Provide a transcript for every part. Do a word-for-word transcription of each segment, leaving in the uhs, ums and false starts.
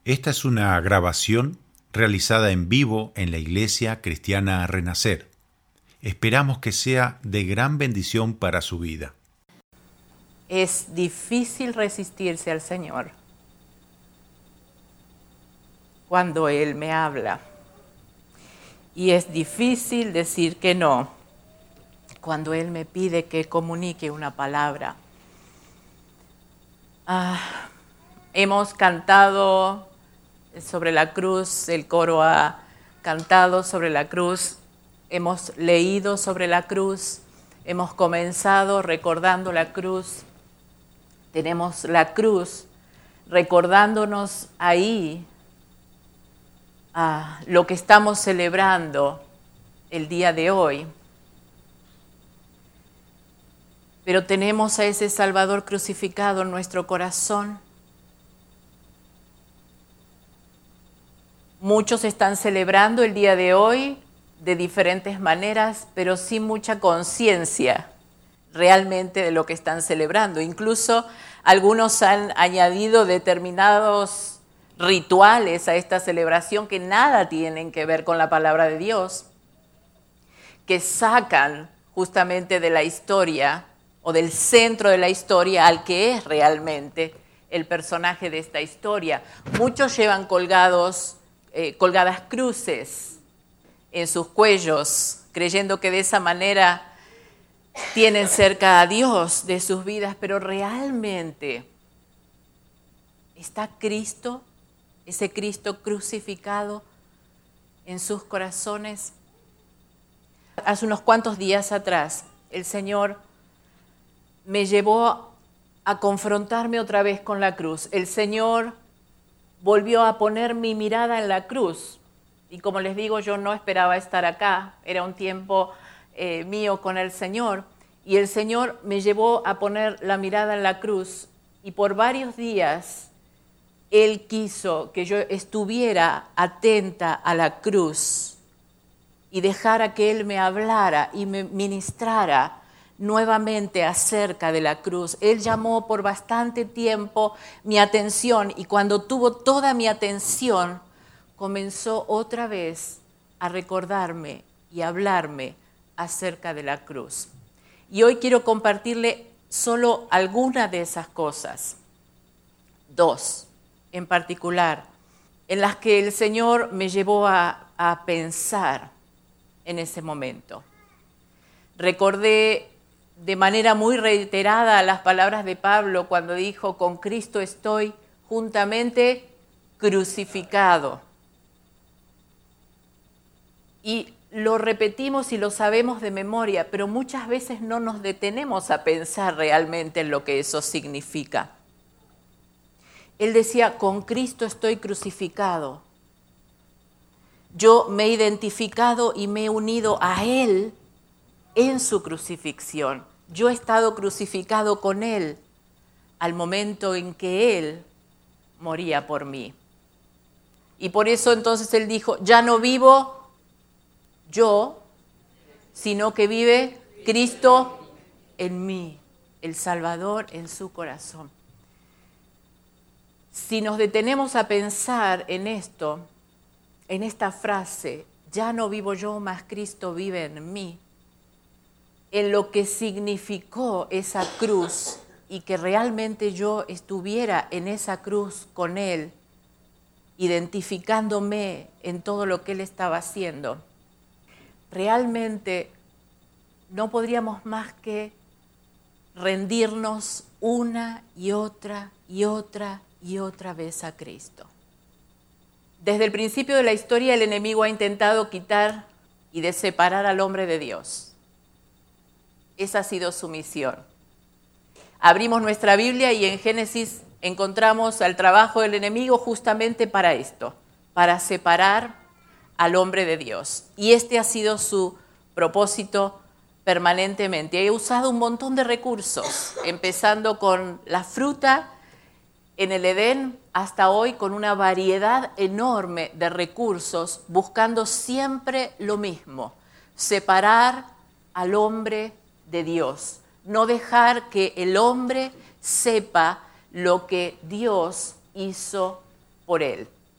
Esta es una grabación realizada en vivo en la Iglesia Cristiana Renacer. Esperamos que sea de gran bendición para su vida. Es difícil resistirse al Señor cuando Él me habla. Y es difícil decir que no cuando Él me pide que comunique una palabra. Ah, hemos cantado sobre la cruz, el coro ha cantado sobre la cruz, hemos leído sobre la cruz, hemos comenzado recordando la cruz. Tenemos la cruz recordándonos ahí a lo que estamos celebrando el día de hoy. Pero tenemos a ese Salvador crucificado en nuestro corazón. Muchos están celebrando el día de hoy de diferentes maneras, pero sin mucha conciencia realmente de lo que están celebrando. Incluso algunos han añadido determinados rituales a esta celebración que nada tienen que ver con la palabra de Dios, que sacan justamente de la historia o del centro de la historia al que es realmente el personaje de esta historia. Muchos llevan colgados, eh, colgadas cruces en sus cuellos, creyendo que de esa manera tienen cerca a Dios de sus vidas, pero realmente está Cristo, ese Cristo crucificado en sus corazones. Hace unos cuantos días atrás, el Señor me llevó a confrontarme otra vez con la cruz. El Señor volvió a poner mi mirada en la cruz. Y como les digo, yo no esperaba estar acá. Era un tiempo eh, mío con el Señor. Y el Señor me llevó a poner la mirada en la cruz. Y por varios días, Él quiso que yo estuviera atenta a la cruz y dejara que Él me hablara y me ministrara nuevamente acerca de la cruz. Él llamó por bastante tiempo mi atención y cuando tuvo toda mi atención, comenzó otra vez a recordarme y a hablarme acerca de la cruz. Y hoy quiero compartirle solo algunas de esas cosas, dos en particular, en las que el Señor me llevó a, a pensar en ese momento. Recordé de manera muy reiterada las palabras de Pablo cuando dijo: con Cristo estoy juntamente crucificado. Y lo repetimos y lo sabemos de memoria, pero muchas veces no nos detenemos a pensar realmente en lo que eso significa. Él decía: con Cristo estoy crucificado. Yo me he identificado y me he unido a Él en su crucifixión. Yo he estado crucificado con Él al momento en que Él moría por mí. Y por eso entonces Él dijo: ya no vivo yo, sino que vive Cristo en mí, el Salvador en su corazón. Si nos detenemos a pensar en esto, en esta frase, ya no vivo yo, mas Cristo vive en mí, en lo que significó esa cruz y que realmente yo estuviera en esa cruz con Él, identificándome en todo lo que Él estaba haciendo, realmente no podríamos más que rendirnos una y otra y otra y otra vez a Cristo. Desde el principio de la historia, el enemigo ha intentado quitar y de separar al hombre de Dios. Esa ha sido su misión. Abrimos nuestra Biblia y en Génesis encontramos al trabajo del enemigo justamente para esto, para separar al hombre de Dios. Y este ha sido su propósito permanentemente. He usado un montón de recursos, empezando con la fruta en el Edén hasta hoy, con una variedad enorme de recursos, buscando siempre lo mismo: separar al hombre de Dios, no dejar que el hombre sepa lo que Dios hizo por él.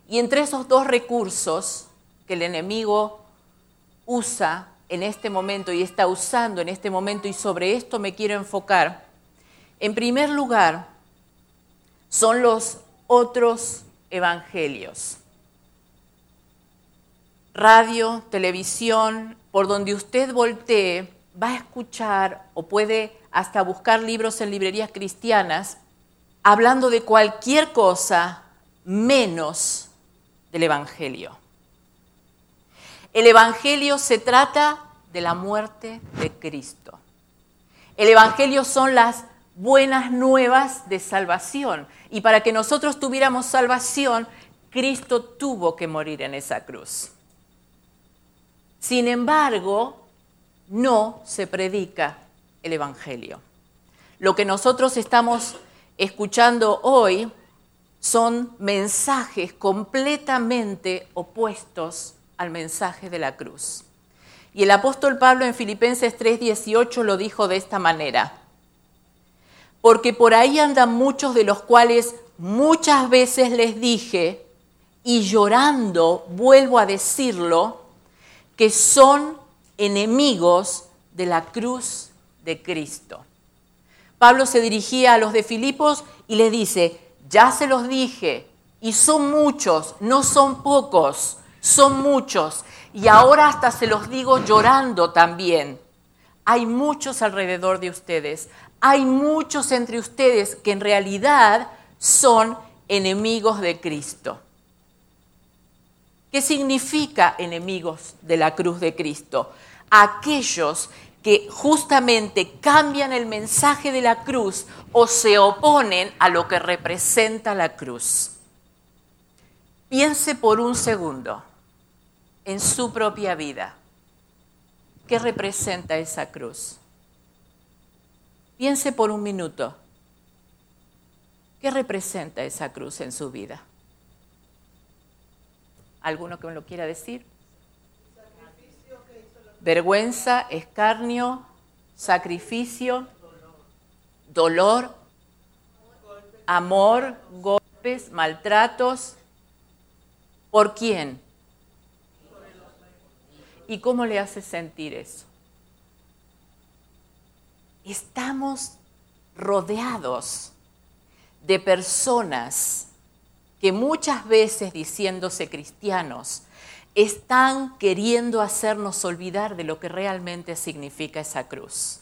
Y entre esos dos recursos que el enemigo usa en este momento y está usando en este momento, y sobre esto me quiero enfocar, en primer lugar, son los otros evangelios. Radio, televisión, por donde usted voltee, va a escuchar o puede hasta buscar libros en librerías cristianas hablando de cualquier cosa menos del evangelio. El evangelio se trata de la muerte de Cristo. El evangelio son las buenas nuevas de salvación. Y para que nosotros tuviéramos salvación, Cristo tuvo que morir en esa cruz. Sin embargo, no se predica el evangelio. Lo que nosotros estamos escuchando hoy son mensajes completamente opuestos al mensaje de la cruz. Y el apóstol Pablo en Filipenses tres dieciocho lo dijo de esta manera: porque por ahí andan muchos de los cuales muchas veces les dije, y llorando vuelvo a decirlo, que son enemigos de la cruz de Cristo. Pablo se dirigía a los de Filipos y les dice: ya se los dije, y son muchos, no son pocos, son muchos, y ahora hasta se los digo llorando también. Hay muchos alrededor de ustedes, hay muchos entre ustedes que en realidad son enemigos de Cristo. ¿Qué significa enemigos de la cruz de Cristo? Aquellos que justamente cambian el mensaje de la cruz o se oponen a lo que representa la cruz. Piense por un segundo en su propia vida. ¿Qué representa esa cruz? Piense por un minuto. ¿Qué representa esa cruz en su vida? ¿Alguno que me lo quiera decir? Vergüenza, escarnio, sacrificio, dolor, amor, golpes, maltratos. ¿Por quién? ¿Y cómo le hace sentir eso? Estamos rodeados de personas que muchas veces, diciéndose cristianos, están queriendo hacernos olvidar de lo que realmente significa esa cruz.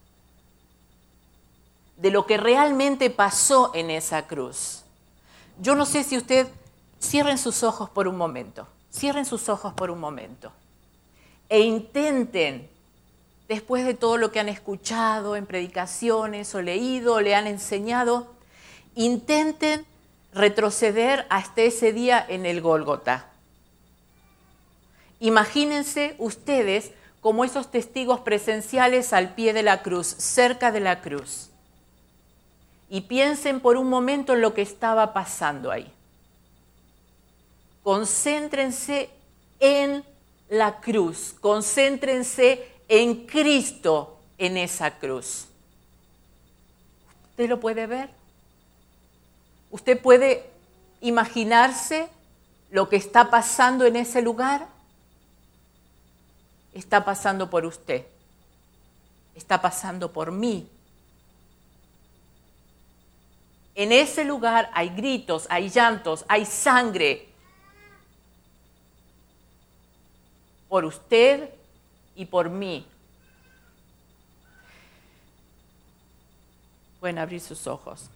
De lo que realmente pasó en esa cruz. Yo no sé si usted, cierren sus ojos por un momento, cierren sus ojos por un momento e intenten, después de todo lo que han escuchado en predicaciones o leído o le han enseñado, intenten retroceder hasta ese día en el Gólgota. Imagínense ustedes como esos testigos presenciales al pie de la cruz, cerca de la cruz. Y piensen por un momento en lo que estaba pasando ahí. Concéntrense en la cruz, concéntrense en Cristo en esa cruz. ¿Usted lo puede ver? ¿Usted puede imaginarse lo que está pasando en ese lugar? Está pasando por usted, está pasando por mí. En ese lugar hay gritos, hay llantos, hay sangre. Por usted y por mí. Pueden abrir sus ojos.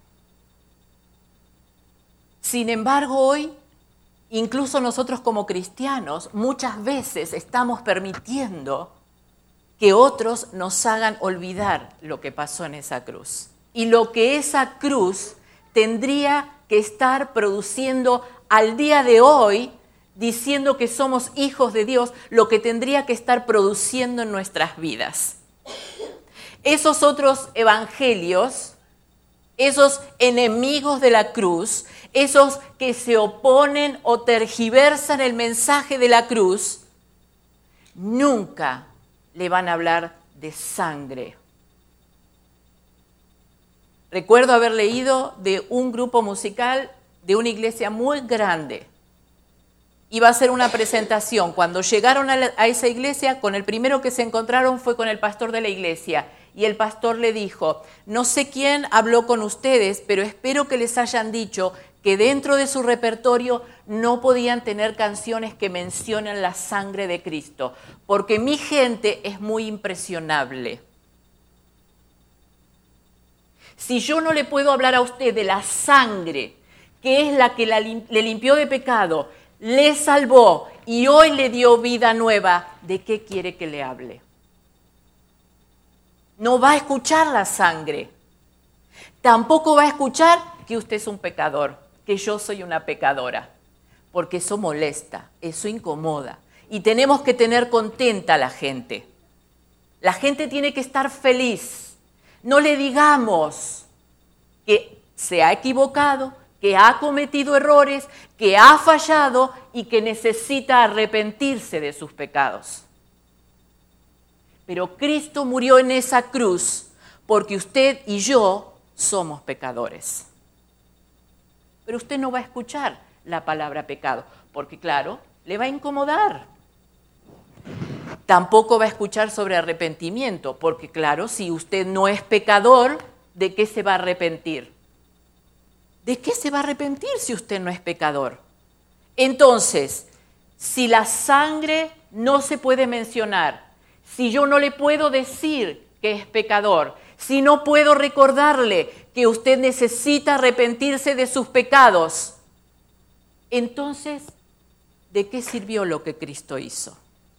Sin embargo, hoy, incluso nosotros como cristianos, muchas veces estamos permitiendo que otros nos hagan olvidar lo que pasó en esa cruz. Y lo que esa cruz tendría que estar produciendo al día de hoy, diciendo que somos hijos de Dios, lo que tendría que estar produciendo en nuestras vidas. Esos otros evangelios, esos enemigos de la cruz, esos que se oponen o tergiversan el mensaje de la cruz, nunca le van a hablar de sangre. Recuerdo haber leído de un grupo musical de una iglesia muy grande iba a hacer una presentación. Cuando llegaron a, la, a esa iglesia, con el primero que se encontraron fue con el pastor de la iglesia. Y el pastor le dijo, no sé quién habló con ustedes, pero espero que les hayan dicho que dentro de su repertorio no podían tener canciones que mencionen la sangre de Cristo, porque mi gente es muy impresionable. Si yo no le puedo hablar a usted de la sangre, que es la que la, le limpió de pecado, le salvó y hoy le dio vida nueva, ¿de qué quiere que le hable? No va a escuchar la sangre. Tampoco va a escuchar que usted es un pecador, que yo soy una pecadora, porque eso molesta, eso incomoda. Y tenemos que tener contenta a la gente. La gente tiene que estar feliz. No le digamos que se ha equivocado, que ha cometido errores, que ha fallado y que necesita arrepentirse de sus pecados. Pero Cristo murió en esa cruz porque usted y yo somos pecadores. Pero usted no va a escuchar la palabra pecado, porque claro, le va a incomodar. Tampoco va a escuchar sobre arrepentimiento, porque claro, si usted no es pecador, ¿de qué se va a arrepentir? ¿De qué se va a arrepentir si usted no es pecador? Entonces, si la sangre no se puede mencionar, si yo no le puedo decir que es pecador, si no puedo recordarle que usted necesita arrepentirse de sus pecados, entonces, ¿de qué sirvió lo que Cristo hizo?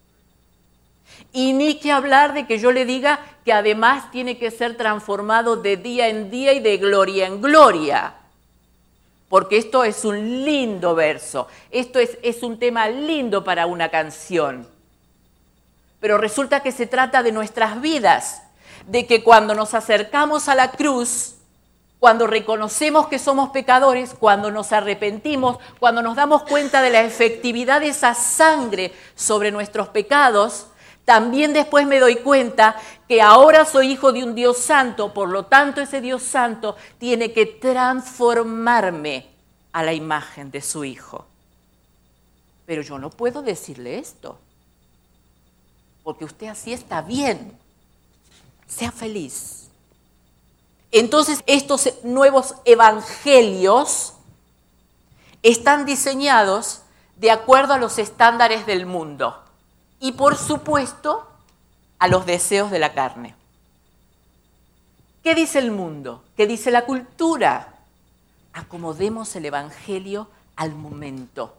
Y ni que hablar de que yo le diga que además tiene que ser transformado de día en día y de gloria en gloria. Porque esto es un lindo verso, esto es, es un tema lindo para una canción. Pero resulta que se trata de nuestras vidas, de que cuando nos acercamos a la cruz, cuando reconocemos que somos pecadores, cuando nos arrepentimos, cuando nos damos cuenta de la efectividad de esa sangre sobre nuestros pecados, también después me doy cuenta que ahora soy hijo de un Dios santo, por lo tanto ese Dios santo tiene que transformarme a la imagen de su Hijo. Pero yo no puedo decirle esto, porque usted así está bien, sea feliz. Entonces estos nuevos evangelios están diseñados de acuerdo a los estándares del mundo y por supuesto a los deseos de la carne. ¿Qué dice el mundo? ¿Qué dice la cultura? Acomodemos el evangelio al momento.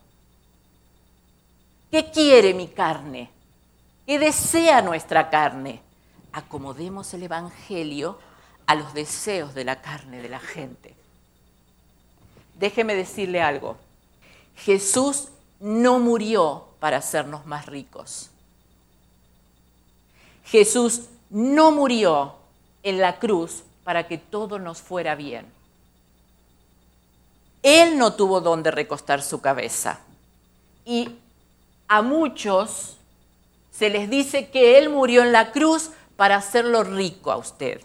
¿Qué quiere mi carne? ¿Qué desea nuestra carne? Acomodemos el evangelio a los deseos de la carne de la gente. Déjeme decirle algo. Jesús no murió para hacernos más ricos. Jesús no murió en la cruz para que todo nos fuera bien. Él no tuvo donde recostar su cabeza. Y a muchos se les dice que Él murió en la cruz para hacerlo rico a usted.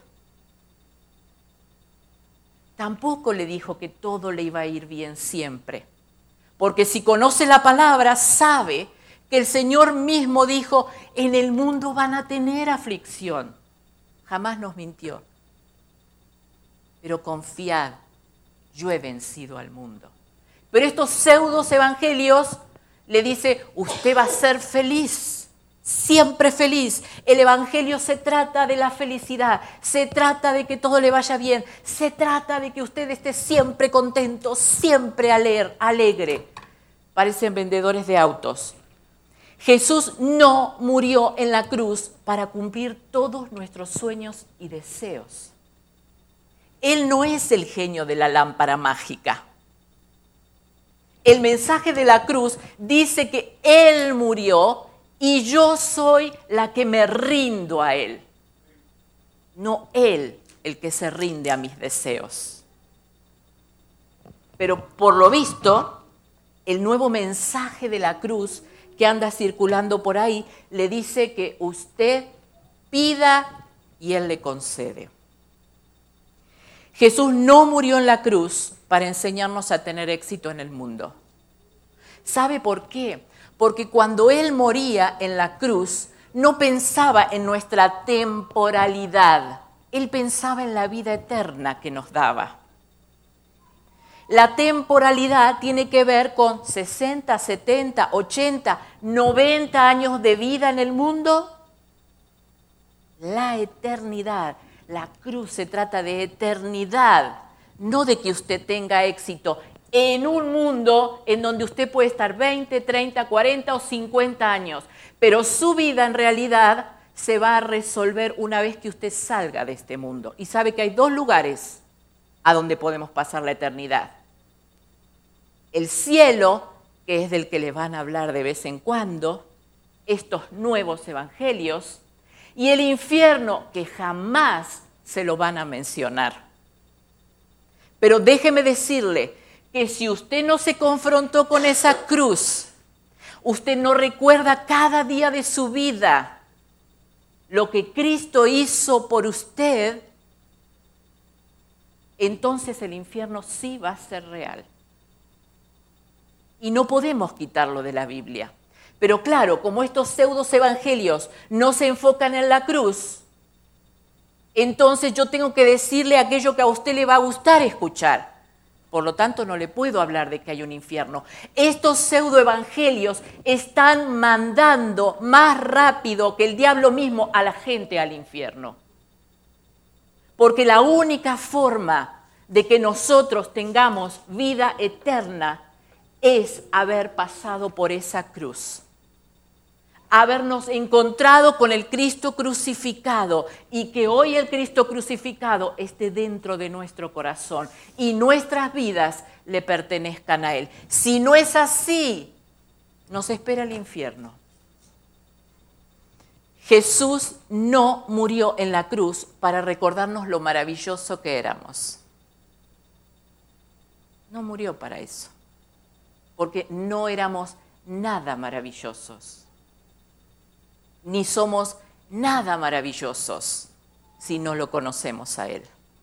Tampoco le dijo que todo le iba a ir bien siempre. Porque si conoce la palabra, sabe que el Señor mismo dijo, en el mundo van a tener aflicción. Jamás nos mintió. Pero confiad, yo he vencido al mundo. Pero estos pseudos evangelios le dice, usted va a ser feliz, siempre feliz. El evangelio se trata de la felicidad, se trata de que todo le vaya bien, se trata de que usted esté siempre contento, siempre alegre. Parecen vendedores de autos. Jesús no murió en la cruz para cumplir todos nuestros sueños y deseos. Él no es el genio de la lámpara mágica. El mensaje de la cruz dice que Él murió y yo soy la que me rindo a Él. No Él el que se rinde a mis deseos. Pero por lo visto, el nuevo mensaje de la cruz que anda circulando por ahí le dice que usted pida y Él le concede. Jesús no murió en la cruz para enseñarnos a tener éxito en el mundo, ¿Sabe por qué? Porque cuando Él moría en la cruz, no pensaba en nuestra temporalidad. Él pensaba en la vida eterna que nos daba. La temporalidad tiene que ver con sesenta, setenta, ochenta, noventa años de vida en el mundo. La eternidad, la cruz se trata de eternidad, no de que usted tenga éxito en un mundo en donde usted puede estar veinte, treinta, cuarenta o cincuenta años, pero su vida en realidad se va a resolver una vez que usted salga de este mundo. Y sabe que hay dos lugares a donde podemos pasar la eternidad. El cielo, que es del que le van a hablar de vez en cuando, estos nuevos evangelios, y el infierno, que jamás se lo van a mencionar. Pero déjeme decirle que si usted no se confrontó con esa cruz, usted no recuerda cada día de su vida lo que Cristo hizo por usted, entonces el infierno sí va a ser real. Y no podemos quitarlo de la Biblia. Pero claro, como estos pseudos evangelios no se enfocan en la cruz, entonces yo tengo que decirle aquello que a usted le va a gustar escuchar. Por lo tanto, no le puedo hablar de que hay un infierno. Estos pseudoevangelios están mandando más rápido que el diablo mismo a la gente al infierno. Porque la única forma de que nosotros tengamos vida eterna es haber pasado por esa cruz. Habernos encontrado con el Cristo crucificado y que hoy el Cristo crucificado esté dentro de nuestro corazón y nuestras vidas le pertenezcan a Él. Si no es así, nos espera el infierno. Jesús no murió en la cruz para recordarnos lo maravilloso que éramos. No murió para eso, porque no éramos nada maravillosos. Ni somos nada maravillosos si no lo conocemos a Él.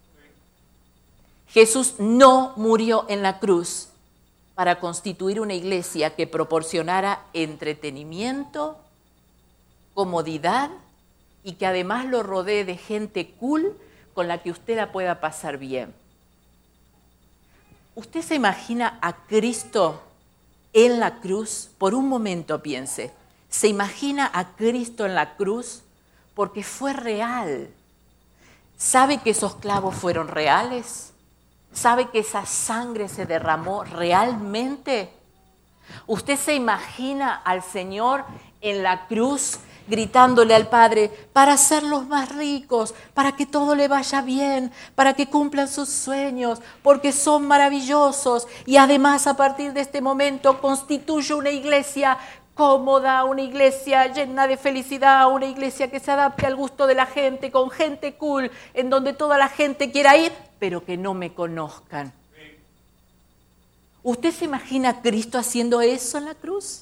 Jesús no murió en la cruz para constituir una iglesia que proporcionara entretenimiento, comodidad y que además lo rodee de gente cool con la que usted la pueda pasar bien. ¿Usted se imagina a Cristo en la cruz? Por un momento piense. ¿Se imagina a Cristo en la cruz? Porque fue real. ¿Sabe que esos clavos fueron reales? ¿Sabe que esa sangre se derramó realmente? ¿Usted se imagina al Señor en la cruz gritándole al Padre para hacerlos más ricos, para que todo le vaya bien, para que cumplan sus sueños, porque son maravillosos y además a partir de este momento constituye una iglesia cómoda, una iglesia llena de felicidad, una iglesia que se adapte al gusto de la gente, con gente cool, en donde toda la gente quiera ir, pero que no me conozcan? ¿Usted se imagina a Cristo haciendo eso en la cruz?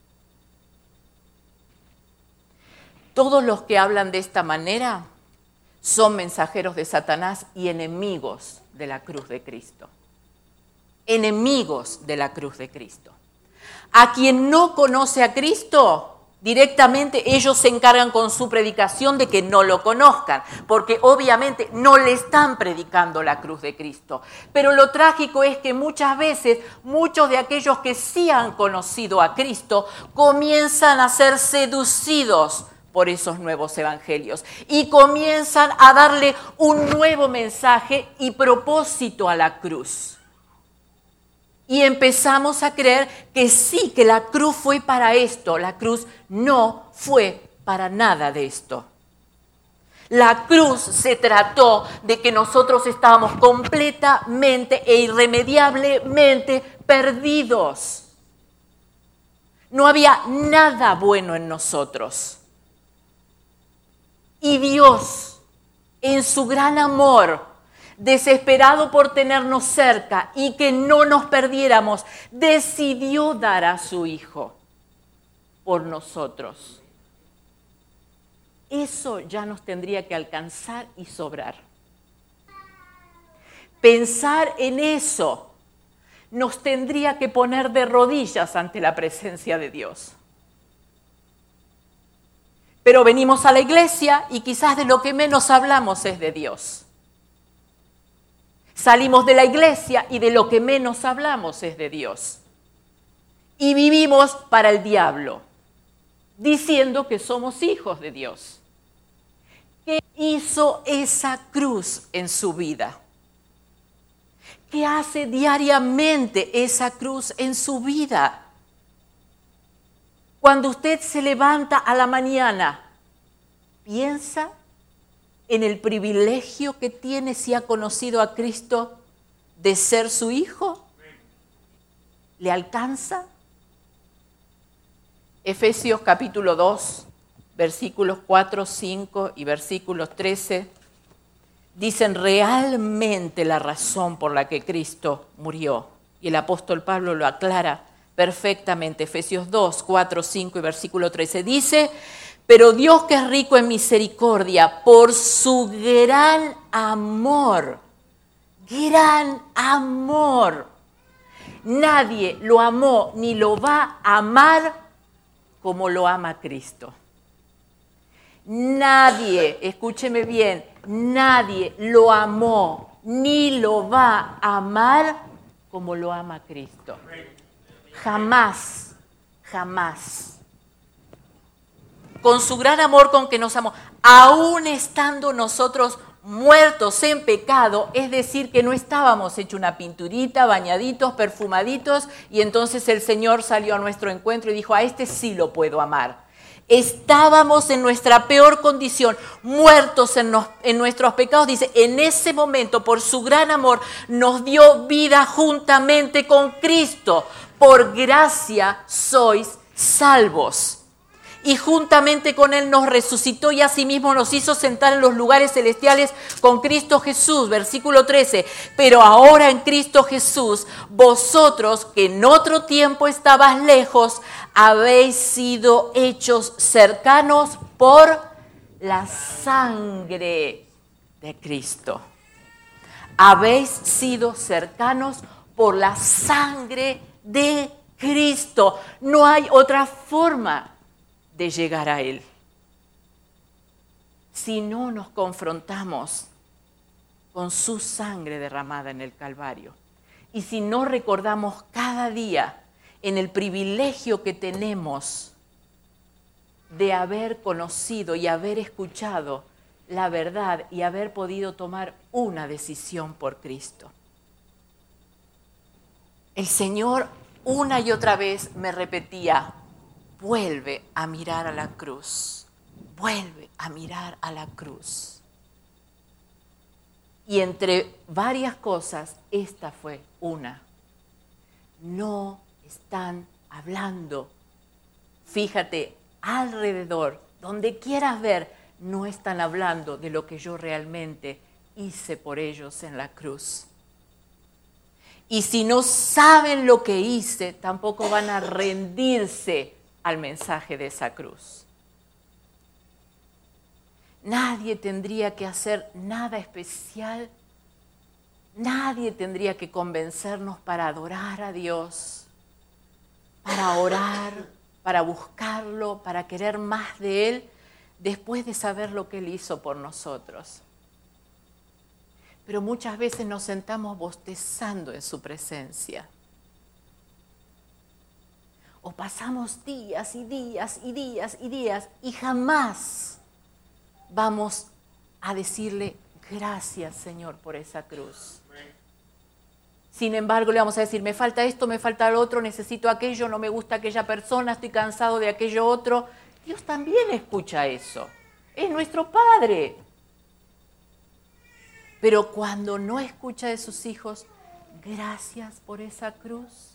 Todos los que hablan de esta manera son mensajeros de Satanás y enemigos de la cruz de Cristo. Enemigos de la cruz de Cristo. A quien no conoce a Cristo, directamente ellos se encargan con su predicación de que no lo conozcan, porque obviamente no le están predicando la cruz de Cristo. Pero lo trágico es que muchas veces muchos de aquellos que sí han conocido a Cristo comienzan a ser seducidos por esos nuevos evangelios y comienzan a darle un nuevo mensaje y propósito a la cruz. Y empezamos a creer que sí, que la cruz fue para esto. La cruz no fue para nada de esto. La cruz se trató de que nosotros estábamos completamente e irremediablemente perdidos. No había nada bueno en nosotros. Y Dios, en su gran amor, desesperado por tenernos cerca y que no nos perdiéramos, decidió dar a su Hijo por nosotros. Eso ya nos tendría que alcanzar y sobrar. Pensar en eso nos tendría que poner de rodillas ante la presencia de Dios. Pero venimos a la iglesia y quizás de lo que menos hablamos es de Dios. Salimos de la iglesia y de lo que menos hablamos es de Dios. Y vivimos para el diablo, diciendo que somos hijos de Dios. ¿Qué hizo esa cruz en su vida? ¿Qué hace diariamente esa cruz en su vida? Cuando usted se levanta a la mañana, ¿piensa en el privilegio que tiene si ha conocido a Cristo de ser su hijo? ¿Le alcanza? Efesios capítulo dos, versículos cuatro, cinco y versículos trece, dicen realmente la razón por la que Cristo murió. Y el apóstol Pablo lo aclara perfectamente. Efesios dos, cuatro, cinco y versículo trece dice: pero Dios, que es rico en misericordia, por su gran amor, gran amor, nadie lo amó ni lo va a amar como lo ama Cristo. Nadie, escúcheme bien, nadie lo amó ni lo va a amar como lo ama Cristo. Jamás, jamás. Con su gran amor con que nos amó, aún estando nosotros muertos en pecado, es decir, que no estábamos hechos una pinturita, bañaditos, perfumaditos, y entonces el Señor salió a nuestro encuentro y dijo: a este sí lo puedo amar. Estábamos en nuestra peor condición, muertos en, nos, en nuestros pecados. Dice, en ese momento, por su gran amor, nos dio vida juntamente con Cristo. Por gracia sois salvos. Y juntamente con Él nos resucitó y asimismo nos hizo sentar en los lugares celestiales con Cristo Jesús. Versículo trece. Pero ahora en Cristo Jesús, vosotros que en otro tiempo estabas lejos, habéis sido hechos cercanos por la sangre de Cristo. Habéis sido cercanos por la sangre de Cristo. No hay otra forma de llegar a Él. Si no nos confrontamos con su sangre derramada en el Calvario, y si no recordamos cada día en el privilegio que tenemos de haber conocido y haber escuchado la verdad y haber podido tomar una decisión por Cristo. El Señor una y otra vez me repetía: vuelve a mirar a la cruz, vuelve a mirar a la cruz. Y entre varias cosas, esta fue una. No están hablando. Fíjate, alrededor, donde quieras ver, no están hablando de lo que yo realmente hice por ellos en la cruz. Y si no saben lo que hice, tampoco van a rendirse al mensaje de esa cruz. Nadie tendría que hacer nada especial. Nadie tendría que convencernos para adorar a Dios, para orar, para buscarlo, para querer más de Él, después de saber lo que Él hizo por nosotros. Pero muchas veces nos sentamos bostezando en su presencia. O pasamos días y días y días y días y jamás vamos a decirle gracias, Señor, por esa cruz. Sin embargo, le vamos a decir, me falta esto, me falta lo otro, necesito aquello, no me gusta aquella persona, estoy cansado de aquello otro. Dios también escucha eso. Es nuestro Padre. Pero cuando no escucha de sus hijos, gracias por esa cruz.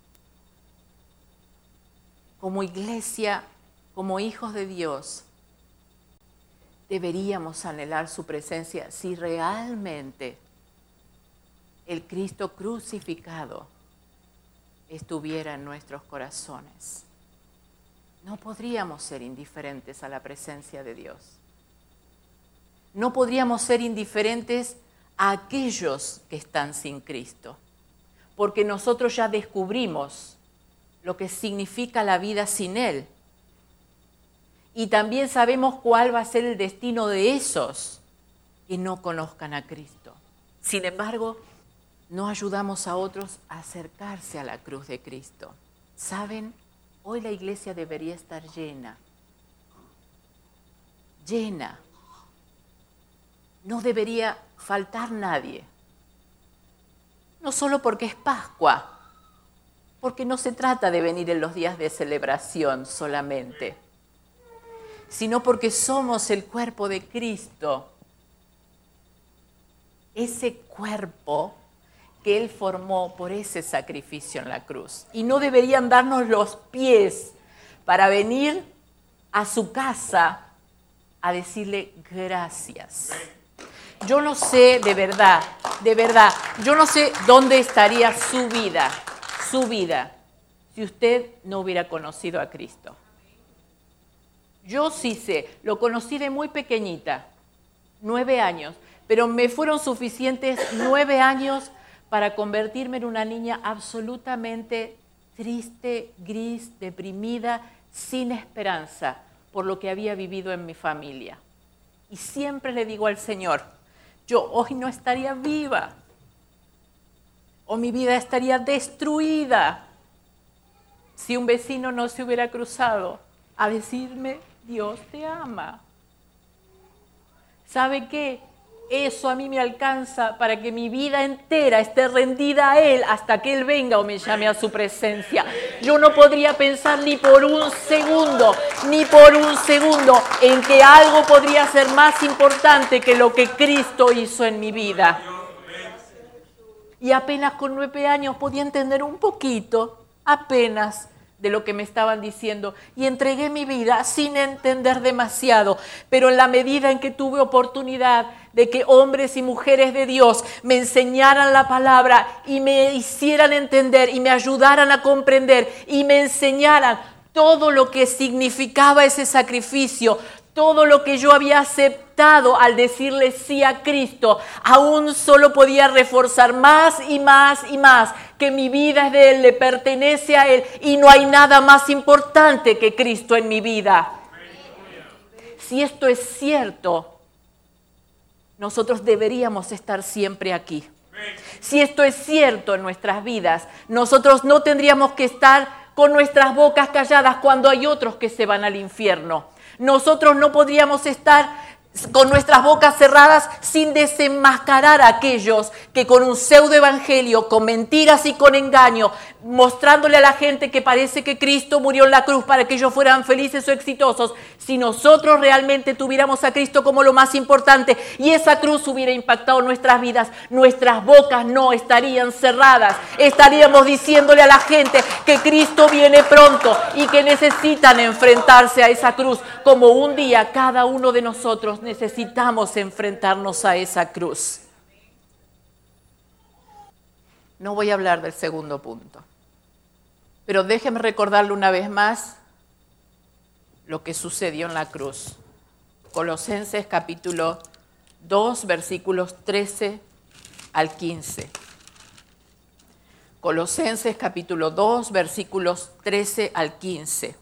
Como iglesia, como hijos de Dios, deberíamos anhelar su presencia si realmente el Cristo crucificado estuviera en nuestros corazones. No podríamos ser indiferentes a la presencia de Dios. No podríamos ser indiferentes a aquellos que están sin Cristo. porque nosotros ya descubrimos lo que significa la vida sin Él. Y también sabemos cuál va a ser el destino de esos que no conozcan a Cristo. Sin embargo, no ayudamos a otros a acercarse a la cruz de Cristo. ¿Saben? Hoy la iglesia debería estar llena. Llena. No debería faltar nadie. No solo porque es Pascua, porque no se trata de venir en los días de celebración solamente, sino porque somos el cuerpo de Cristo. Ese cuerpo que Él formó por ese sacrificio en la cruz. Y no deberían darnos los pies para venir a su casa a decirle gracias. Yo no sé, de verdad, de verdad, yo no sé dónde estaría su vida, su vida, si usted no hubiera conocido a Cristo. Yo sí sé, lo conocí de muy pequeñita, nueve años, pero me fueron suficientes nueve años para convertirme en una niña absolutamente triste, gris, deprimida, sin esperanza por lo que había vivido en mi familia. Y siempre le digo al Señor, yo hoy no estaría viva, o mi vida estaría destruida si un vecino no se hubiera cruzado a decirme, Dios te ama. ¿Sabe qué? Eso a mí me alcanza para que mi vida entera esté rendida a Él hasta que Él venga o me llame a su presencia. Yo no podría pensar ni por un segundo, ni por un segundo en que algo podría ser más importante que lo que Cristo hizo en mi vida. Y apenas con nueve años podía entender un poquito, apenas, de lo que me estaban diciendo, y entregué mi vida sin entender demasiado, pero en la medida en que tuve oportunidad de que hombres y mujeres de Dios me enseñaran la palabra y me hicieran entender y me ayudaran a comprender y me enseñaran todo lo que significaba ese sacrificio, todo lo que yo había aceptado al decirle sí a Cristo, aún solo podía reforzar más y más y más que mi vida es de Él, le pertenece a Él y no hay nada más importante que Cristo en mi vida. Si esto es cierto, nosotros deberíamos estar siempre aquí. Si esto es cierto en nuestras vidas, nosotros no tendríamos que estar con nuestras bocas calladas cuando hay otros que se van al infierno. Nosotros no podríamos estar con nuestras bocas cerradas sin desenmascarar a aquellos que con un pseudo evangelio, con mentiras y con engaño, mostrándole a la gente que parece que Cristo murió en la cruz para que ellos fueran felices o exitosos. Si nosotros realmente tuviéramos a Cristo como lo más importante y esa cruz hubiera impactado nuestras vidas, nuestras bocas no estarían cerradas. Estaríamos diciéndole a la gente que Cristo viene pronto y que necesitan enfrentarse a esa cruz, como un día cada uno de nosotros necesitamos enfrentarnos a esa cruz. No voy a hablar del segundo punto, pero déjeme recordarle una vez más lo que sucedió en la cruz. Colosenses capítulo dos, versículos trece al quince. Colosenses capítulo dos, versículos trece al quince.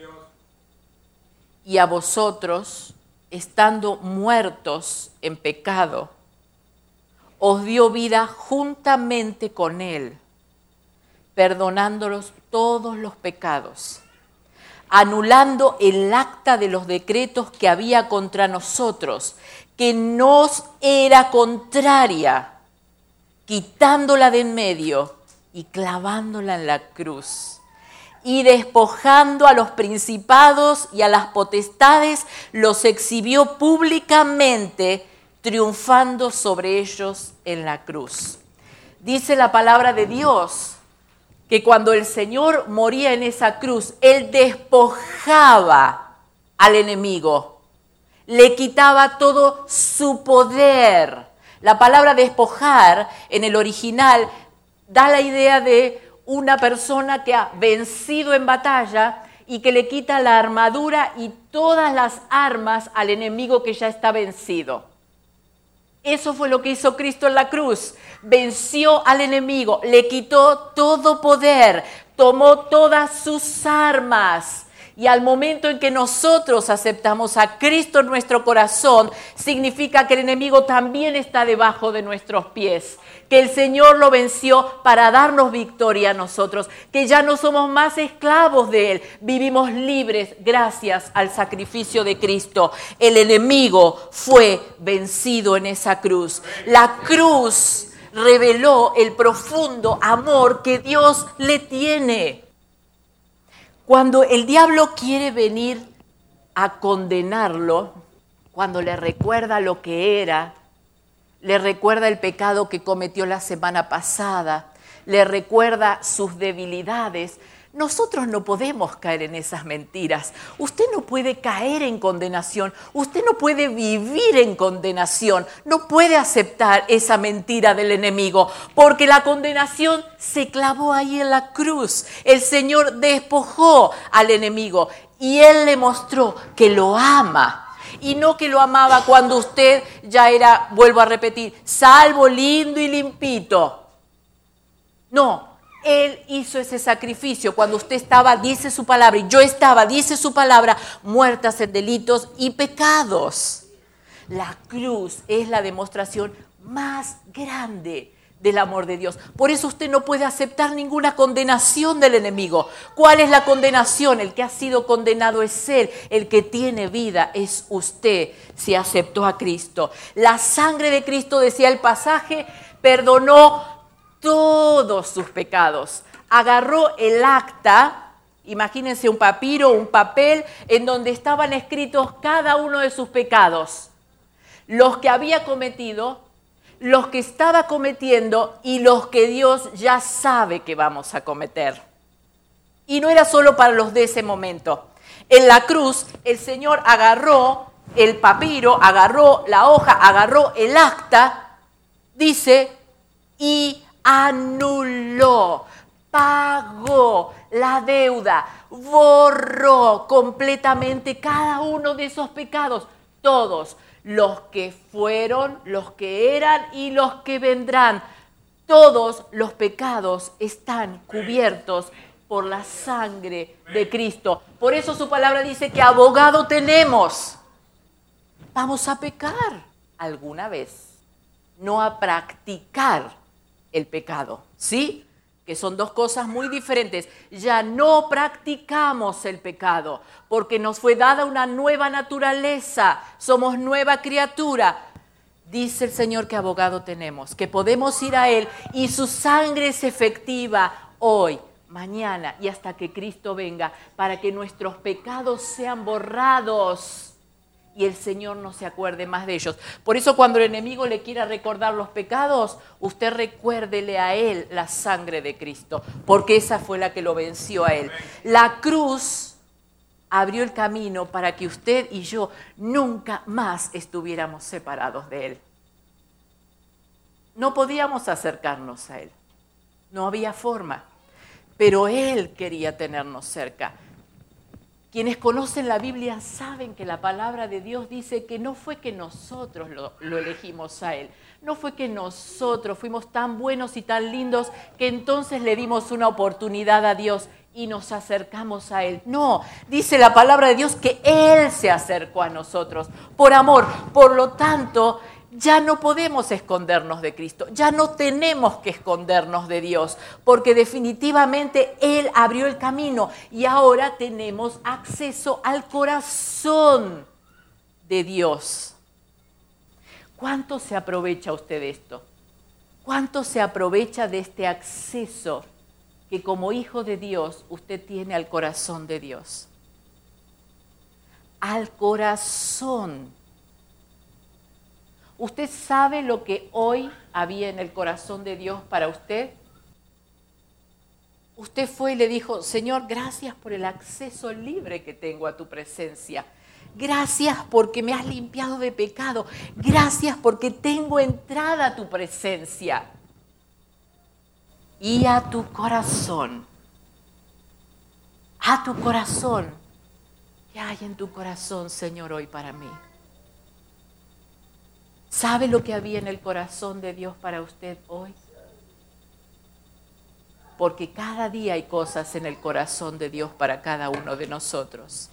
Y a vosotros, estando muertos en pecado, os dio vida juntamente con Él, perdonándolos todos los pecados, anulando el acta de los decretos que había contra nosotros, que nos era contraria, quitándola de en medio y clavándola en la cruz. Y despojando a los principados y a las potestades, los exhibió públicamente, triunfando sobre ellos en la cruz. Dice la palabra de Dios que cuando el Señor moría en esa cruz, Él despojaba al enemigo, le quitaba todo su poder. La palabra despojar en el original da la idea de una persona que ha vencido en batalla y que le quita la armadura y todas las armas al enemigo que ya está vencido. Eso fue lo que hizo Cristo en la cruz. Venció al enemigo, le quitó todo poder, tomó todas sus armas. Y al momento en que nosotros aceptamos a Cristo en nuestro corazón, significa que el enemigo también está debajo de nuestros pies. Que el Señor lo venció para darnos victoria a nosotros. Que ya no somos más esclavos de Él. Vivimos libres gracias al sacrificio de Cristo. El enemigo fue vencido en esa cruz. La cruz reveló el profundo amor que Dios le tiene. Cuando el diablo quiere venir a condenarlo, cuando le recuerda lo que era, le recuerda el pecado que cometió la semana pasada, le recuerda sus debilidades, nosotros no podemos caer en esas mentiras. Usted no puede caer en condenación, usted no puede vivir en condenación, no puede aceptar esa mentira del enemigo, porque la condenación se clavó ahí en la cruz. El Señor despojó al enemigo y Él le mostró que lo ama. Y no que lo amaba cuando usted ya era, vuelvo a repetir, salvo, lindo y limpito. No. Él hizo ese sacrificio cuando usted estaba, dice su palabra, y yo estaba, dice su palabra, muertas en delitos y pecados. La cruz es la demostración más grande del amor de Dios. Por eso usted no puede aceptar ninguna condenación del enemigo. ¿Cuál es la condenación? El que ha sido condenado es Él. El que tiene vida es usted si aceptó a Cristo. La sangre de Cristo, decía el pasaje, perdonó todos sus pecados. Agarró el acta, imagínense un papiro, un papel, en donde estaban escritos cada uno de sus pecados. Los que había cometido, los que estaba cometiendo y los que Dios ya sabe que vamos a cometer. Y no era solo para los de ese momento. En la cruz, el Señor agarró el papiro, agarró la hoja, agarró el acta, dice, y anuló, pagó la deuda, borró completamente cada uno de esos pecados, todos, los que fueron, los que eran y los que vendrán. Todos los pecados están cubiertos por la sangre de Cristo. Por eso su palabra dice que abogado tenemos. Vamos a pecar alguna vez, no a practicar el pecado, ¿sí? Que son dos cosas muy diferentes. Ya no practicamos el pecado porque nos fue dada una nueva naturaleza, somos nueva criatura. Dice el Señor que abogado tenemos, que podemos ir a Él y su sangre es efectiva hoy, mañana y hasta que Cristo venga para que nuestros pecados sean borrados y el Señor no se acuerde más de ellos. Por eso cuando el enemigo le quiera recordar los pecados, usted recuérdele a Él la sangre de Cristo, porque esa fue la que lo venció a Él. La cruz abrió el camino para que usted y yo nunca más estuviéramos separados de Él. No podíamos acercarnos a Él, no había forma, pero Él quería tenernos cerca. Quienes conocen la Biblia saben que la palabra de Dios dice que no fue que nosotros lo, lo elegimos a Él, no fue que nosotros fuimos tan buenos y tan lindos que entonces le dimos una oportunidad a Dios y nos acercamos a Él. No, dice la palabra de Dios que Él se acercó a nosotros por amor. Por lo tanto, ya no podemos escondernos de Cristo, ya no tenemos que escondernos de Dios, porque definitivamente Él abrió el camino y ahora tenemos acceso al corazón de Dios. ¿Cuánto se aprovecha usted de esto? ¿Cuánto se aprovecha de este acceso que como hijo de Dios usted tiene al corazón de Dios? Al corazón. ¿Usted sabe lo que hoy había en el corazón de Dios para usted? Usted fue y le dijo, Señor, gracias por el acceso libre que tengo a tu presencia. Gracias porque me has limpiado de pecado. Gracias porque tengo entrada a tu presencia. Y a tu corazón. A tu corazón. ¿Qué hay en tu corazón, Señor, hoy para mí? ¿Sabe lo que había en el corazón de Dios para usted hoy? Porque cada día hay cosas en el corazón de Dios para cada uno de nosotros.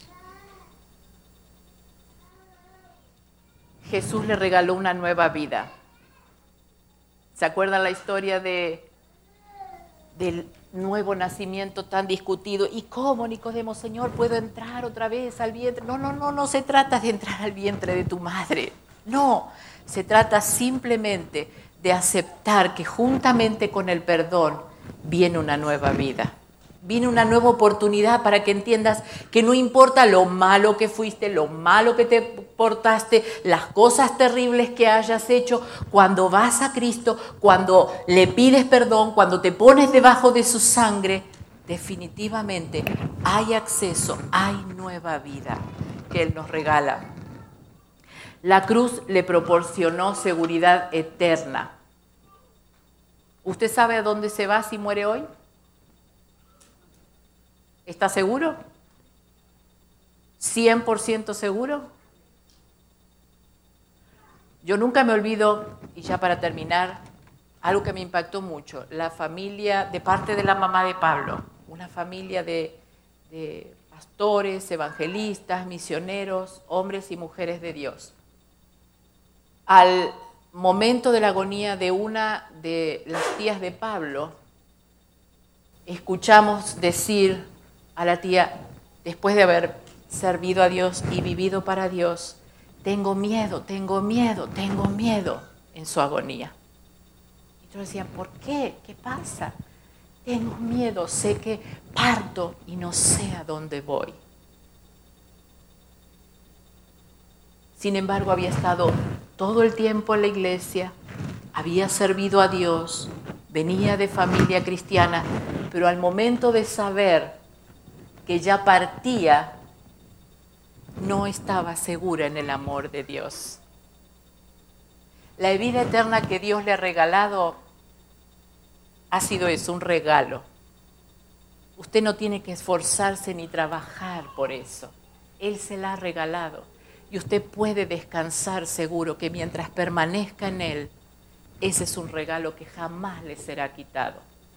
Jesús le regaló una nueva vida. ¿Se acuerdan la historia de, del nuevo nacimiento tan discutido? ¿Y cómo, Nicodemo, Señor, puedo entrar otra vez al vientre? No, no, no, no se trata de entrar al vientre de tu madre. No, se trata simplemente de aceptar que juntamente con el perdón viene una nueva vida. Viene una nueva oportunidad para que entiendas que no importa lo malo que fuiste, lo malo que te portaste, las cosas terribles que hayas hecho, cuando vas a Cristo, cuando le pides perdón, cuando te pones debajo de su sangre, definitivamente hay acceso, hay nueva vida que Él nos regala. La cruz le proporcionó seguridad eterna. ¿Usted sabe a dónde se va si muere hoy? ¿Está seguro? ¿cien por ciento seguro? Yo nunca me olvido, y ya para terminar, algo que me impactó mucho, la familia de parte de la mamá de Pablo, una familia de, de pastores, evangelistas, misioneros, hombres y mujeres de Dios. Al momento de la agonía de una de las tías de Pablo, escuchamos decir a la tía, después de haber servido a Dios y vivido para Dios, tengo miedo, tengo miedo, tengo miedo en su agonía. Y todos decían, ¿por qué? ¿Qué pasa? Tengo miedo, sé que parto y no sé a dónde voy. Sin embargo, había estado todo el tiempo en la iglesia, había servido a Dios, venía de familia cristiana, pero al momento de saber que ya partía, no estaba segura en el amor de Dios. La vida eterna que Dios le ha regalado ha sido eso, un regalo. Usted no tiene que esforzarse ni trabajar por eso. Él se la ha regalado. Y usted puede descansar seguro que mientras permanezca en Él, ese es un regalo que jamás le será quitado.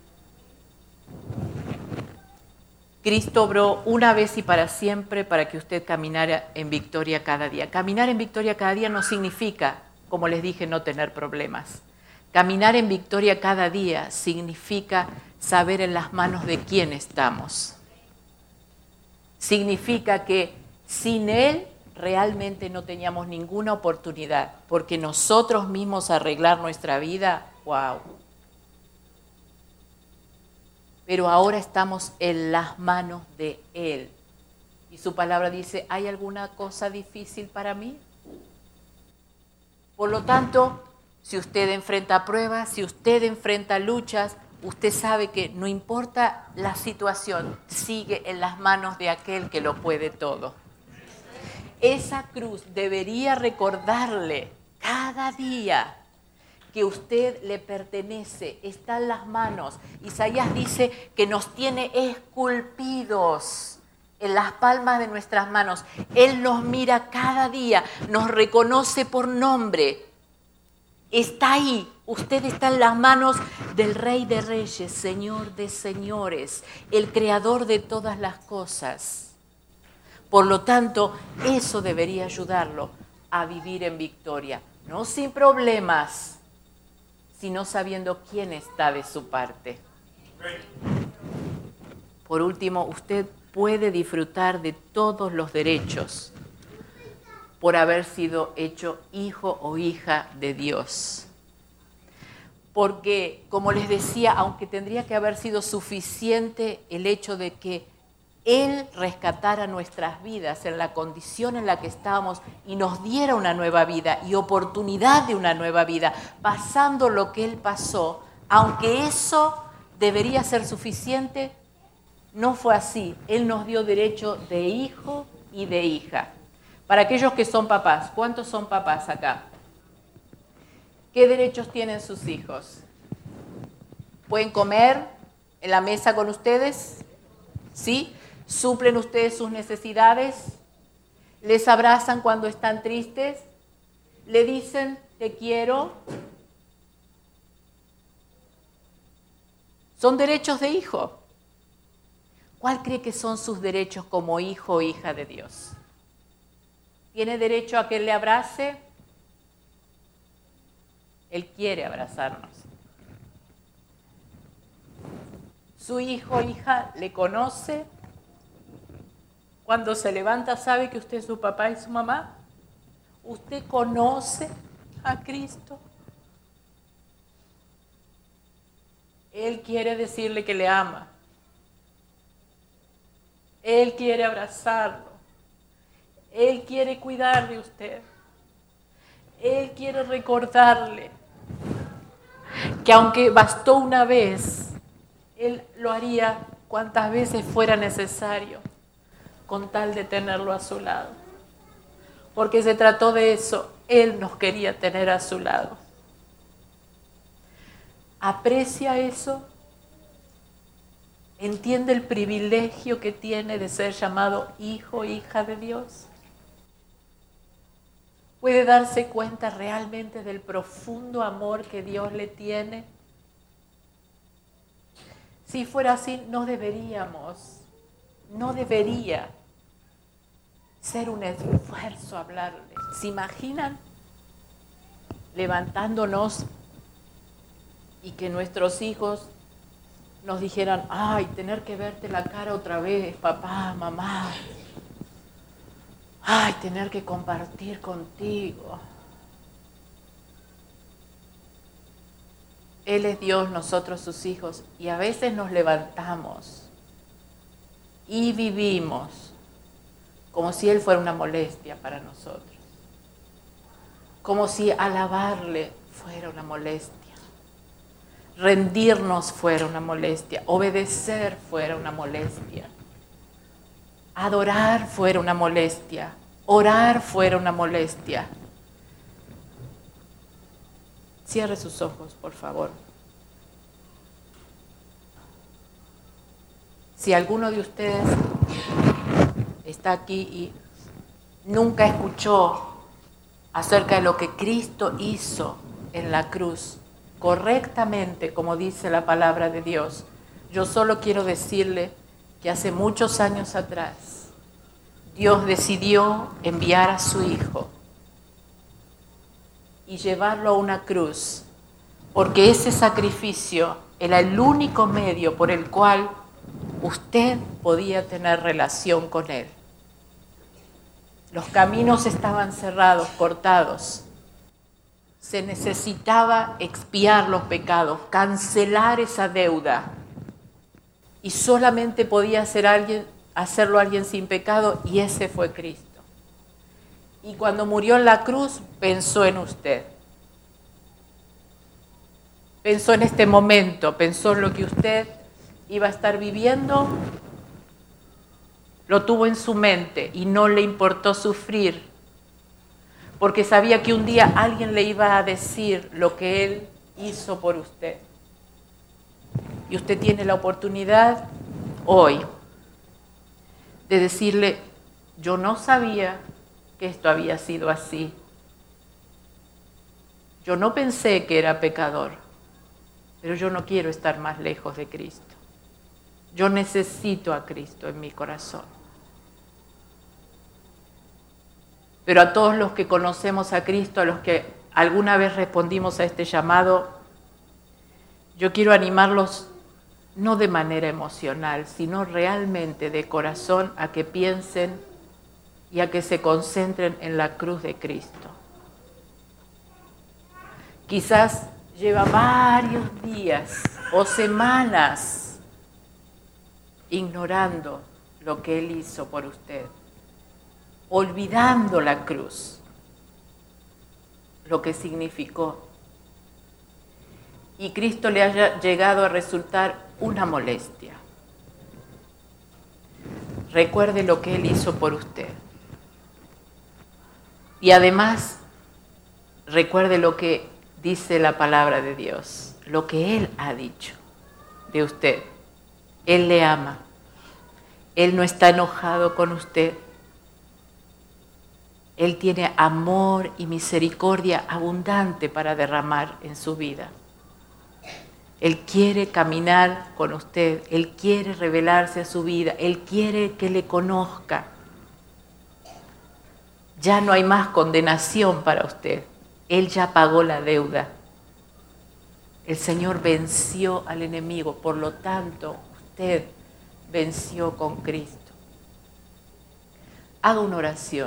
Cristo obró una vez y para siempre para que usted caminara en victoria cada día. Caminar en victoria cada día no significa, como les dije, no tener problemas. Caminar en victoria cada día significa saber en las manos de quién estamos. Significa que sin Él realmente no teníamos ninguna oportunidad, porque nosotros mismos arreglar nuestra vida, wow. Pero ahora estamos en las manos de Él. Y su palabra dice, ¿hay alguna cosa difícil para mí? Por lo tanto, si usted enfrenta pruebas, si usted enfrenta luchas, usted sabe que no importa la situación, sigue en las manos de aquel que lo puede todo. Esa cruz debería recordarle cada día que usted le pertenece, está en las manos. Isaías dice que nos tiene esculpidos en las palmas de nuestras manos. Él nos mira cada día, nos reconoce por nombre. Está ahí, usted está en las manos del Rey de Reyes, Señor de Señores, el Creador de todas las cosas. Por lo tanto, eso debería ayudarlo a vivir en victoria, no sin problemas, sino sabiendo quién está de su parte. Por último, usted puede disfrutar de todos los derechos por haber sido hecho hijo o hija de Dios. Porque, como les decía, aunque tendría que haber sido suficiente el hecho de que Él rescatara nuestras vidas en la condición en la que estábamos y nos diera una nueva vida y oportunidad de una nueva vida, pasando lo que Él pasó, aunque eso debería ser suficiente, no fue así. Él nos dio derecho de hijo y de hija. Para aquellos que son papás, ¿cuántos son papás acá? ¿Qué derechos tienen sus hijos? ¿Pueden comer en la mesa con ustedes? ¿Sí? ¿Suplen ustedes sus necesidades? ¿Les abrazan cuando están tristes? ¿Le dicen, te quiero. Son derechos de hijo. ¿Cuál cree que son sus derechos como hijo o hija de Dios? ¿Tiene derecho a que Él le abrace? Él quiere abrazarnos. Su hijo o hija le conoce. Cuando se levanta sabe que usted es su papá y su mamá. ¿Usted conoce a Cristo? Él quiere decirle que le ama. Él quiere abrazarlo. Él quiere cuidar de usted. Él quiere recordarle que aunque bastó una vez, Él lo haría cuantas veces fuera necesario con tal de tenerlo a su lado. Porque se trató de eso. Él nos quería tener a su lado. ¿Aprecia eso? ¿Entiende el privilegio que tiene de ser llamado hijo o hija de Dios? ¿Puede darse cuenta realmente del profundo amor que Dios le tiene? Si fuera así, no deberíamos, no debería ser un esfuerzo hablarle. ¿Se imaginan levantándonos y que nuestros hijos nos dijeran, ay, tener que verte la cara otra vez, papá, mamá? Ay, tener que compartir contigo. Él es Dios, nosotros sus hijos, y a veces nos levantamos y vivimos como si Él fuera una molestia para nosotros. Como si alabarle fuera una molestia. Rendirnos fuera una molestia. Obedecer fuera una molestia. Adorar fuera una molestia. Orar fuera una molestia. Cierre sus ojos, por favor. Si alguno de ustedes está aquí y nunca escuchó acerca de lo que Cristo hizo en la cruz, correctamente, como dice la palabra de Dios, yo solo quiero decirle que hace muchos años atrás, Dios decidió enviar a su Hijo y llevarlo a una cruz, porque ese sacrificio era el único medio por el cual usted podía tener relación con Él. Los caminos estaban cerrados, cortados. Se necesitaba expiar los pecados, cancelar esa deuda. Y solamente podía hacer alguien, hacerlo alguien sin pecado, y ese fue Cristo. Y cuando murió en la cruz, pensó en usted. Pensó en este momento, pensó en lo que usted iba a estar viviendo, lo tuvo en su mente y no le importó sufrir, porque sabía que un día alguien le iba a decir lo que Él hizo por usted. Y usted tiene la oportunidad hoy de decirle, yo no sabía que esto había sido así. Yo no pensé que era pecador, pero yo no quiero estar más lejos de Cristo. Yo necesito a Cristo en mi corazón. Pero a todos los que conocemos a Cristo, a los que alguna vez respondimos a este llamado, yo quiero animarlos no de manera emocional, sino realmente de corazón a que piensen y a que se concentren en la cruz de Cristo. Quizás lleva varios días o semanas ignorando lo que Él hizo por usted, olvidando la cruz, lo que significó. Y Cristo le haya llegado a resultar una molestia. Recuerde lo que Él hizo por usted. Y además, recuerde lo que dice la palabra de Dios, lo que Él ha dicho de usted. Él le ama. Él no está enojado con usted. Él tiene amor y misericordia abundante para derramar en su vida. Él quiere caminar con usted, Él quiere revelarse a su vida, Él quiere que le conozca. Ya no hay más condenación para usted, Él ya pagó la deuda. El Señor venció al enemigo, por lo tanto, usted venció con Cristo. Haga una oración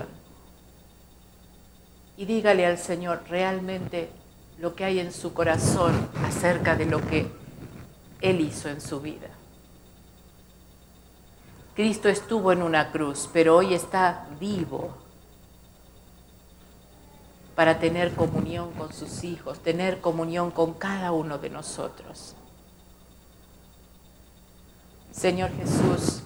y dígale al Señor realmente lo que hay en su corazón acerca de lo que Él hizo en su vida. Cristo estuvo en una cruz, pero hoy está vivo para tener comunión con sus hijos, tener comunión con cada uno de nosotros. Señor Jesús,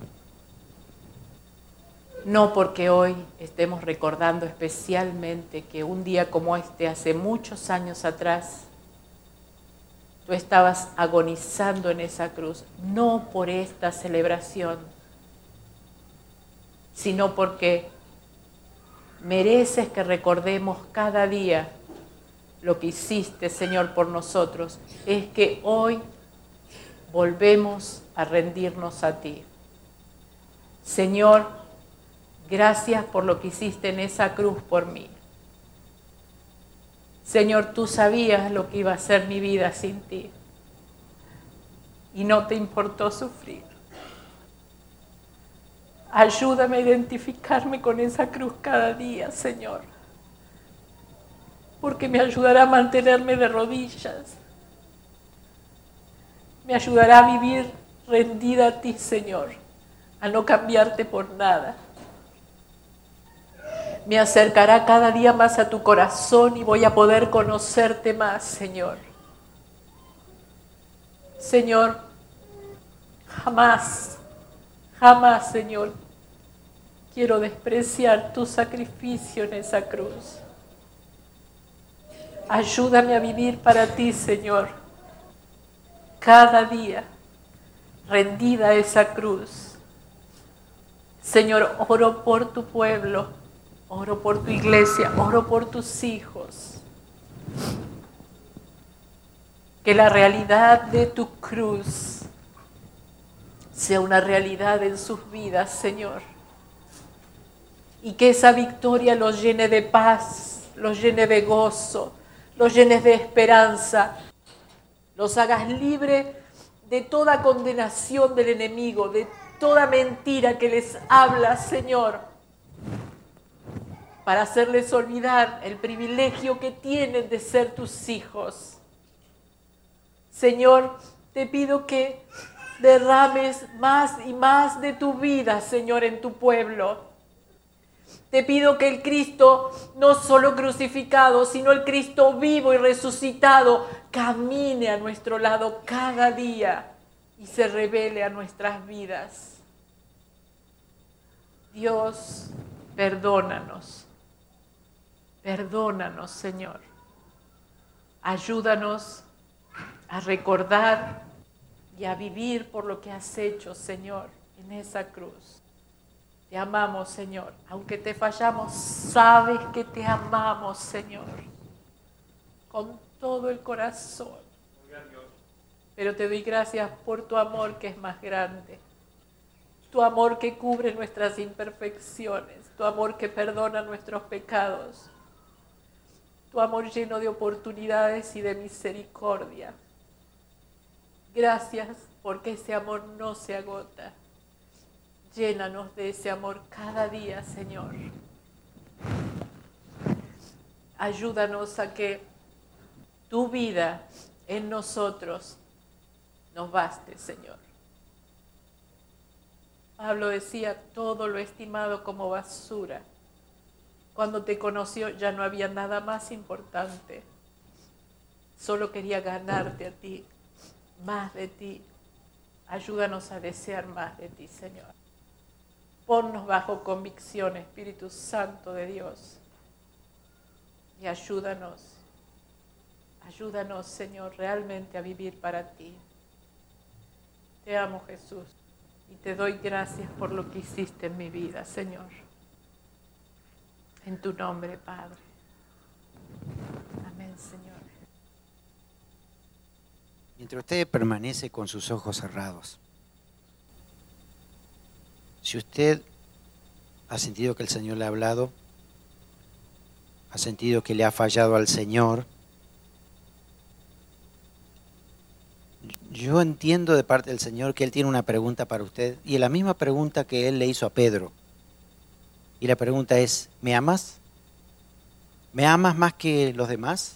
no porque hoy estemos recordando especialmente que un día como este, hace muchos años atrás, tú estabas agonizando en esa cruz, no por esta celebración, sino porque mereces que recordemos cada día lo que hiciste, Señor, por nosotros. Es que hoy volvemos a rendirnos a ti. Señor, gracias por lo que hiciste en esa cruz por mí. Señor, tú sabías lo que iba a ser mi vida sin ti y no te importó sufrir. Ayúdame a identificarme con esa cruz cada día, Señor, porque me ayudará a mantenerme de rodillas. Me ayudará a vivir rendida a ti, Señor, a no cambiarte por nada. Me acercará cada día más a tu corazón y voy a poder conocerte más, Señor. Señor, jamás, jamás, Señor, quiero despreciar tu sacrificio en esa cruz. Ayúdame a vivir para ti, Señor, cada día, rendida a esa cruz. Señor, oro por tu pueblo, oro por tu iglesia, oro por tus hijos. Que la realidad de tu cruz sea una realidad en sus vidas, Señor. Y que esa victoria los llene de paz, los llene de gozo, los llenes de esperanza, los hagas libre de toda condenación del enemigo, de toda mentira que les habla, Señor, para hacerles olvidar el privilegio que tienen de ser tus hijos. Señor, te pido que derrames más y más de tu vida, Señor, en tu pueblo. Te pido que el Cristo, no solo crucificado, sino el Cristo vivo y resucitado, camine a nuestro lado cada día y se revele a nuestras vidas. Dios, perdónanos. Perdónanos, Señor. Ayúdanos a recordar y a vivir por lo que has hecho, Señor, en esa cruz. Te amamos, Señor. Aunque te fallamos, sabes que te amamos, Señor, con todo el corazón. Pero te doy gracias por tu amor que es más grande. Tu amor que cubre nuestras imperfecciones. Tu amor que perdona nuestros pecados. Tu amor lleno de oportunidades y de misericordia. Gracias porque ese amor no se agota. Llénanos de ese amor cada día, Señor. Ayúdanos a que tu vida en nosotros nos baste, Señor. Pablo decía, todo lo estimado como basura. Cuando te conoció ya no había nada más importante. Solo quería ganarte a ti, más de ti. Ayúdanos a desear más de ti, Señor. Ponnos bajo convicción, Espíritu Santo de Dios. Y ayúdanos, ayúdanos, Señor, realmente a vivir para ti. Te amo, Jesús, y te doy gracias por lo que hiciste en mi vida, Señor. En tu nombre, Padre. Amén, Señor. Mientras usted permanece con sus ojos cerrados, si usted ha sentido que el Señor le ha hablado, ha sentido que le ha fallado al Señor, yo entiendo de parte del Señor que Él tiene una pregunta para usted, y es la misma pregunta que Él le hizo a Pedro. Y la pregunta es, ¿me amas? ¿Me amas más que los demás?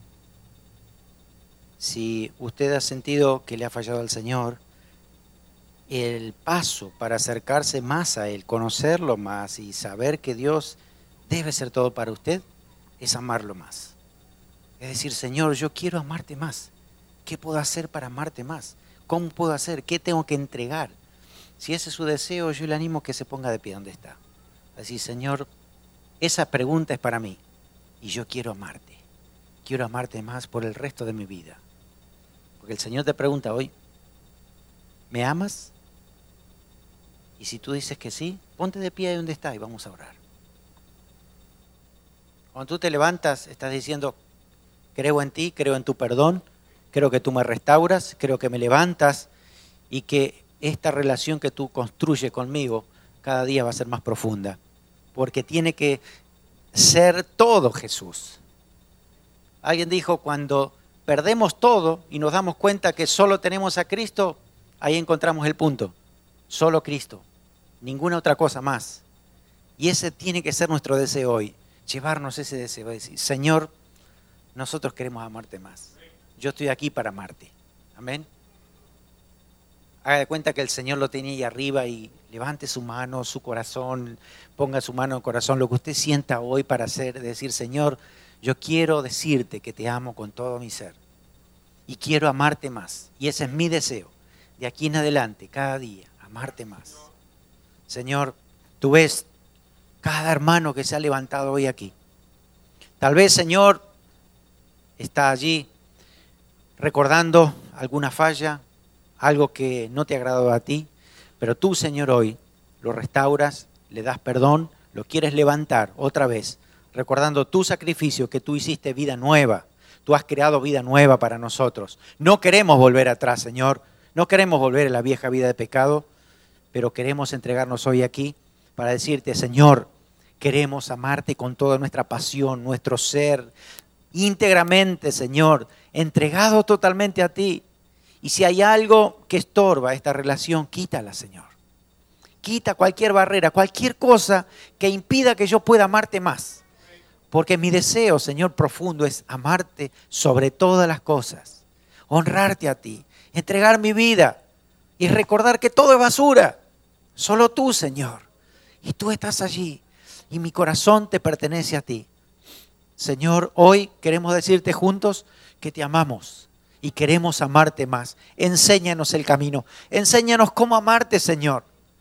Si usted ha sentido que le ha fallado al Señor, el paso para acercarse más a Él, conocerlo más y saber que Dios debe ser todo para usted, es amarlo más. Es decir, Señor, yo quiero amarte más. ¿Qué puedo hacer para amarte más? ¿Cómo puedo hacer? ¿Qué tengo que entregar? Si ese es su deseo, yo le animo a que se ponga de pie donde está. Así, Señor, esa pregunta es para mí y yo quiero amarte. Quiero amarte más por el resto de mi vida. Porque el Señor te pregunta hoy, ¿me amas? Y si tú dices que sí, ponte de pie ahí donde está y vamos a orar. Cuando tú te levantas, estás diciendo, creo en ti, creo en tu perdón, creo que tú me restauras, creo que me levantas y que esta relación que tú construyes conmigo cada día va a ser más profunda. Porque tiene que ser todo Jesús. Alguien dijo, cuando perdemos todo y nos damos cuenta que solo tenemos a Cristo, ahí encontramos el punto. Solo Cristo, ninguna otra cosa más. Y ese tiene que ser nuestro deseo hoy, llevarnos ese deseo, decir, Señor, nosotros queremos amarte más. Yo estoy aquí para amarte. Amén. Haga de cuenta que el Señor lo tiene ahí arriba y levante su mano, su corazón, ponga su mano en el corazón, lo que usted sienta hoy para hacer, decir, Señor, yo quiero decirte que te amo con todo mi ser y quiero amarte más. Y ese es mi deseo, de aquí en adelante, cada día, amarte más. Señor, tú ves cada hermano que se ha levantado hoy aquí. Tal vez, Señor, está allí recordando alguna falla, algo que no te ha agradado a ti, pero tú, Señor, hoy lo restauras, le das perdón, lo quieres levantar otra vez, recordando tu sacrificio, que tú hiciste vida nueva, tú has creado vida nueva para nosotros. No queremos volver atrás, Señor, no queremos volver a la vieja vida de pecado, pero queremos entregarnos hoy aquí para decirte, Señor, queremos amarte con toda nuestra pasión, nuestro ser, íntegramente, Señor, entregado totalmente a ti. Y si hay algo que estorba esta relación, quítala, Señor. Quita cualquier barrera, cualquier cosa que impida que yo pueda amarte más. Porque mi deseo, Señor, profundo es amarte sobre todas las cosas, honrarte a ti, entregar mi vida y recordar que todo es basura. Solo tú, Señor. Y tú estás allí y mi corazón te pertenece a ti. Señor, hoy queremos decirte juntos que te amamos y queremos amarte más. Enséñanos el camino, enséñanos cómo amarte, Señor.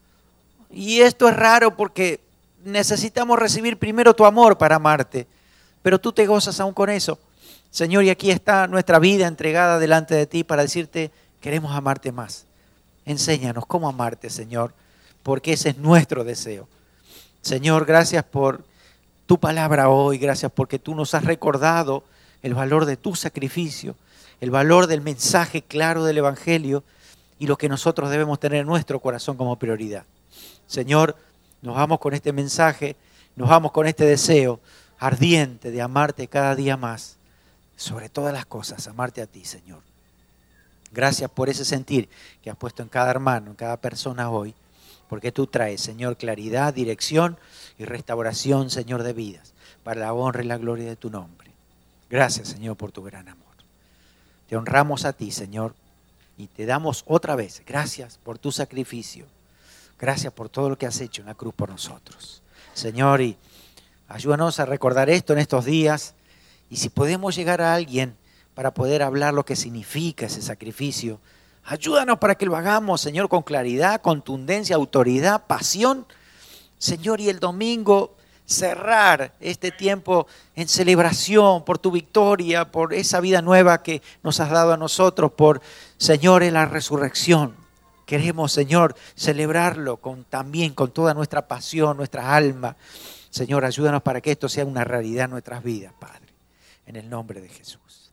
Y esto es raro porque necesitamos recibir primero tu amor para amarte, pero tú te gozas aún con eso. Señor, y aquí está nuestra vida entregada delante de ti para decirte, queremos amarte más. Enséñanos cómo amarte, Señor, porque ese es nuestro deseo. Señor, gracias por tu palabra hoy, gracias porque tú nos has recordado el valor de tu sacrificio, el valor del mensaje claro del Evangelio y lo que nosotros debemos tener en nuestro corazón como prioridad. Señor, nos vamos con este mensaje, nos vamos con este deseo ardiente de amarte cada día más, sobre todas las cosas, amarte a ti, Señor. Gracias por ese sentir que has puesto en cada hermano, en cada persona hoy, porque tú traes, Señor, claridad, dirección y restauración, Señor, de vidas, para la honra y la gloria de tu nombre. Gracias, Señor, por tu gran amor. Te honramos a ti, Señor, y te damos otra vez gracias por tu sacrificio. Gracias por todo lo que has hecho en la cruz por nosotros. Señor, y ayúdanos a recordar esto en estos días, y si podemos llegar a alguien para poder hablar lo que significa ese sacrificio, ayúdanos para que lo hagamos, Señor, con claridad, contundencia, autoridad, pasión. Señor, y el domingo cerrar este tiempo en celebración por tu victoria, por esa vida nueva que nos has dado a nosotros, por, Señor, en la resurrección. Queremos, Señor, celebrarlo con, también con toda nuestra pasión, nuestra alma. Señor, ayúdanos para que esto sea una realidad en nuestras vidas, Padre, en el nombre de Jesús.